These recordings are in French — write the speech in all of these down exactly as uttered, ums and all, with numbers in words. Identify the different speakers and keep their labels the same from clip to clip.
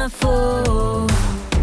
Speaker 1: infos.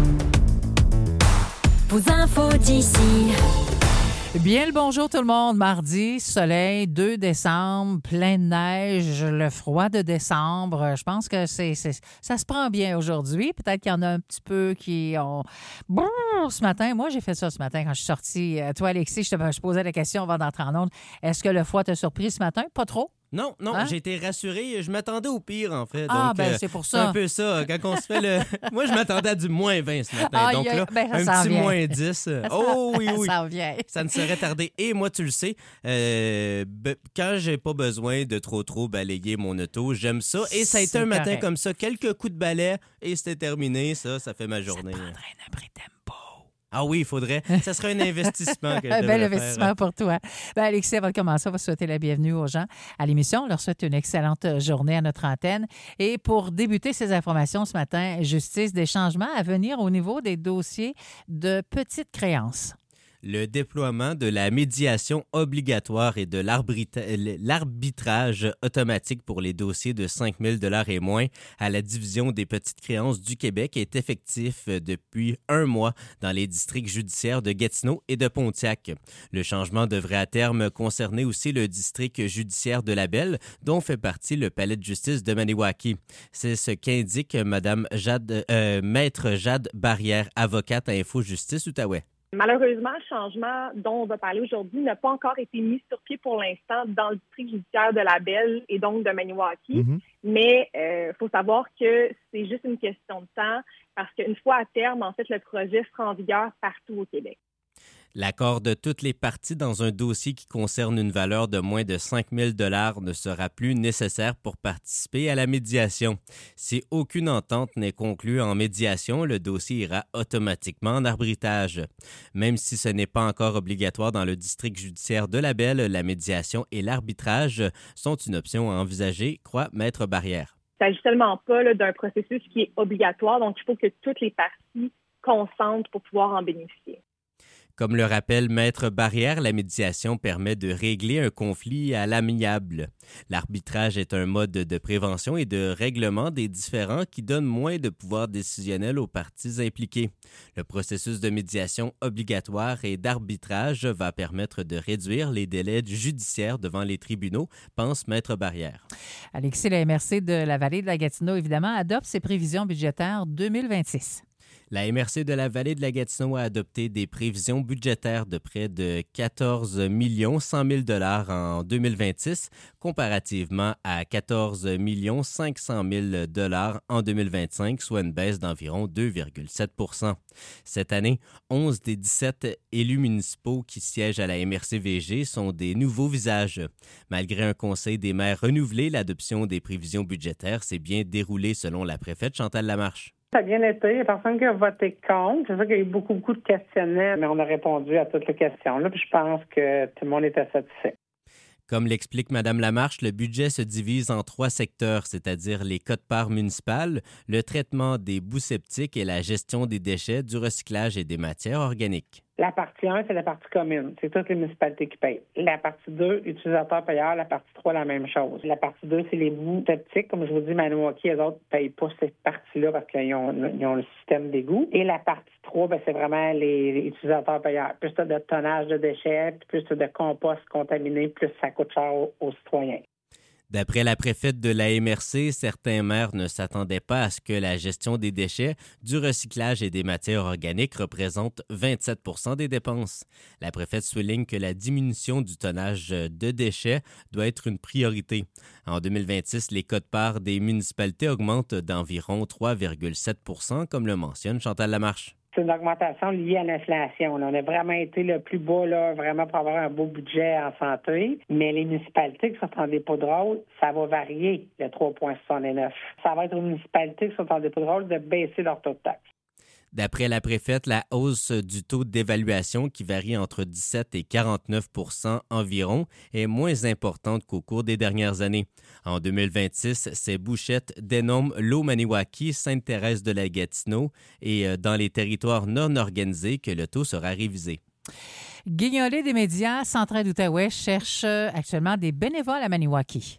Speaker 1: Vos infos d'ici.
Speaker 2: Bien le bonjour tout le monde. Mardi, soleil, deux décembre, plein de neige, le froid de décembre. Je pense que c'est, c'est ça se prend bien aujourd'hui. Peut-être qu'il y en a un petit peu qui ont... Brrr, ce matin, moi j'ai fait ça ce matin quand je suis sortie. Toi Alexis, je te je posais la question avant d'entrer en onde. Est-ce que le froid t'a surpris ce matin? Pas trop?
Speaker 3: Non, non, hein? J'ai été rassuré. Je m'attendais au pire, en fait.
Speaker 2: Ah,
Speaker 3: donc,
Speaker 2: ben
Speaker 3: euh,
Speaker 2: c'est pour
Speaker 3: c'est
Speaker 2: ça.
Speaker 3: un peu ça. Quand on se fait le... Moi, je m'attendais à du moins vingt ce matin.
Speaker 2: Ah,
Speaker 3: donc
Speaker 2: a...
Speaker 3: là,
Speaker 2: ben,
Speaker 3: un petit
Speaker 2: vient.
Speaker 3: moins dix. Oh oui, oui.
Speaker 2: Ça vient.
Speaker 3: Ça ne serait tardé. Et moi, tu le sais, euh, be- quand j'ai pas besoin de trop, trop balayer mon auto, j'aime ça. Et ça a été
Speaker 2: C'est
Speaker 3: un matin
Speaker 2: correct.
Speaker 3: comme ça. Quelques coups de balai et c'était terminé. Ça, ça fait ma journée.
Speaker 2: Ça te prendrait un abri tempo.
Speaker 3: Ah oui, il faudrait. Ça serait un investissement que je
Speaker 2: Un
Speaker 3: devrais
Speaker 2: bel
Speaker 3: faire.
Speaker 2: investissement pour toi. Ben, Alexis, avant de commencer, on va souhaiter la bienvenue aux gens à l'émission. On leur souhaite une excellente journée à notre antenne. Et pour débuter ces informations ce matin, justice, des changements à venir au niveau des dossiers de petites créances.
Speaker 3: Le déploiement de la médiation obligatoire et de l'arbitra- l'arbitrage automatique pour les dossiers de cinq mille dollars et moins à la Division des petites créances du Québec est effectif depuis un mois dans les districts judiciaires de Gatineau et de Pontiac. Le changement devrait à terme concerner aussi le district judiciaire de Labelle, dont fait partie le palais de justice de Maniwaki. C'est ce qu'indique Madame Jade, euh, Maître Jade Barrière, avocate à Info Justice Outaouais.
Speaker 4: Malheureusement, le changement dont on va parler aujourd'hui n'a pas encore été mis sur pied pour l'instant dans le district judiciaire de Labelle et donc de Maniwaki. Mm-hmm. Mais il euh, faut savoir que c'est juste une question de temps parce qu'une fois à terme, en fait, le projet sera en vigueur partout au Québec.
Speaker 3: L'accord de toutes les parties dans un dossier qui concerne une valeur de moins de cinq mille dollars ne sera plus nécessaire pour participer à la médiation. Si aucune entente n'est conclue en médiation, le dossier ira automatiquement en arbitrage. Même si ce n'est pas encore obligatoire dans le district judiciaire de Labelle, la médiation et l'arbitrage sont une option à envisager, croit Maître Barrière.
Speaker 4: Il ne s'agit seulement pas là, d'un processus qui est obligatoire, donc il faut que toutes les parties consentent pour pouvoir en bénéficier.
Speaker 3: Comme le rappelle Maître Barrière, la médiation permet de régler un conflit à l'amiable. L'arbitrage est un mode de prévention et de règlement des différends qui donne moins de pouvoir décisionnel aux parties impliquées. Le processus de médiation obligatoire et d'arbitrage va permettre de réduire les délais judiciaires devant les tribunaux, pense Maître Barrière.
Speaker 2: Alexis, la M R C de la Vallée de la Gatineau, évidemment, adopte ses prévisions budgétaires deux mille vingt-six.
Speaker 3: La M R C de la Vallée de la Gatineau a adopté des prévisions budgétaires de près de quatorze millions cent mille dollars en deux mille vingt-six, comparativement à quatorze millions cinq cent mille dollars en deux mille vingt-cinq, soit une baisse d'environ deux virgule sept pour cent. Cette année, onze des dix-sept élus municipaux qui siègent à la M R C V G sont des nouveaux visages. Malgré un conseil des maires renouvelé, l'adoption des prévisions budgétaires s'est bien déroulée selon la préfète Chantal Lamarche.
Speaker 5: Ça a bien été. Il n'y a personne qui a voté contre. C'est sûr qu'il y a eu beaucoup, beaucoup de questionnaires, mais on a répondu à toutes les questions-là. Puis je pense que tout le monde était satisfait.
Speaker 3: Comme l'explique Mme Lamarche, le budget se divise en trois secteurs, c'est-à-dire les quotes-parts municipales, le traitement des boues septiques et la gestion des déchets, du recyclage et des matières organiques.
Speaker 5: La partie un, c'est la partie commune. C'est toutes les municipalités qui payent. La partie deux, utilisateurs-payeurs. La partie trois, la même chose. La partie deux, c'est les boues septiques. Comme je vous dis, Maniwaki, eux autres ne payent pas cette partie-là parce qu'ils ont, ils ont le système d'égout. Et la partie trois, ben, c'est vraiment les, les utilisateurs-payeurs. Plus tu as de tonnage de déchets, plus tu as de compost contaminé, plus ça coûte cher aux, aux citoyens.
Speaker 3: D'après la préfète de la M R C, certains maires ne s'attendaient pas à ce que la gestion des déchets, du recyclage et des matières organiques représente vingt-sept pour cent des dépenses. La préfète souligne que la diminution du tonnage de déchets doit être une priorité. En deux mille vingt-six, les quotes-parts des municipalités augmentent d'environ trois virgule sept pour cent, comme le mentionne Chantal Lamarche.
Speaker 5: C'est une augmentation liée à l'inflation. Là. On a vraiment été le plus bas, là, vraiment pour avoir un beau budget en santé. Mais les municipalités qui sont en dépôt de rôle, ça va varier, le trois virgule soixante-neuf. Ça va être aux municipalités qui sont en dépôt de rôle de baisser leur taux de taxe.
Speaker 3: D'après la préfète, la hausse du taux d'évaluation, qui varie entre dix-sept et quarante-neuf pour cent environ, est moins importante qu'au cours des dernières années. En deux mille vingt-six, ces bouchettes dénomment l'eau Maniwaki, Sainte-Thérèse de la Gatineau et dans les territoires non organisés que le taux sera révisé.
Speaker 2: Guignolé des médias, Centraide d'Outaouais cherche actuellement des bénévoles à Maniwaki.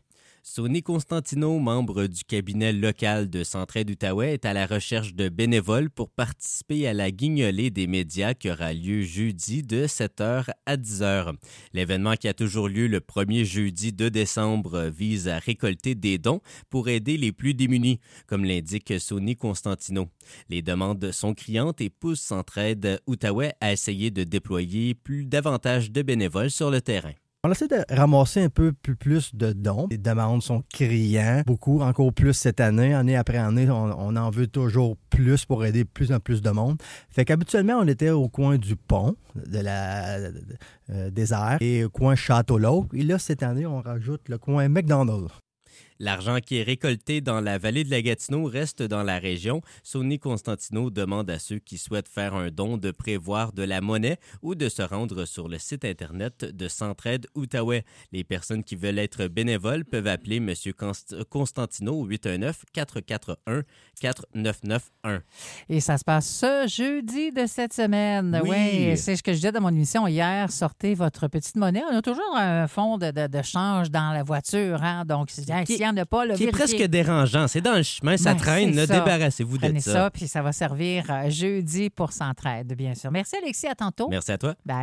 Speaker 3: Sonny Constantino, membre du cabinet local de Centraide Outaouais, est à la recherche de bénévoles pour participer à la guignolée des médias qui aura lieu jeudi de sept heures à dix heures. L'événement qui a toujours lieu le premier jeudi de décembre vise à récolter des dons pour aider les plus démunis, comme l'indique Sonny Constantino. Les demandes sont criantes et poussent Centraide Outaouais à essayer de déployer plus davantage de bénévoles sur le terrain.
Speaker 6: On essaie de ramasser un peu plus, plus de dons. Les demandes sont criantes, beaucoup, encore plus cette année. Année après année, on, on en veut toujours plus pour aider plus en plus de monde. Fait qu'habituellement, on était au coin du pont, de la euh, des airs, et au coin Château-L'Auque. Et là, cette année, on rajoute le coin McDonald's.
Speaker 3: L'argent qui est récolté dans la vallée de la Gatineau reste dans la région. Sonny Constantino demande à ceux qui souhaitent faire un don de prévoir de la monnaie ou de se rendre sur le site Internet de Centraide Outaouais. Les personnes qui veulent être bénévoles peuvent appeler M. Constantino au huit un neuf, quatre quatre un, quatre neuf neuf un.
Speaker 2: Et ça se passe ce jeudi de cette semaine.
Speaker 3: Oui.
Speaker 2: Ouais, c'est ce que je disais dans mon émission hier. Sortez votre petite monnaie. On a toujours un fonds de, de, de change dans la voiture. Hein? Donc, s'il n'y en a pas, le
Speaker 3: Qui est
Speaker 2: vérifiez.
Speaker 3: presque dérangeant. C'est dans le chemin, ça
Speaker 2: Ben,
Speaker 3: traîne.
Speaker 2: c'est
Speaker 3: Là,
Speaker 2: ça.
Speaker 3: débarrassez-vous
Speaker 2: Prenez
Speaker 3: de ça.
Speaker 2: ça, puis ça va servir euh, jeudi pour Centraide, bien sûr. Merci, Alexis. À tantôt.
Speaker 3: Merci à toi.
Speaker 2: Bye.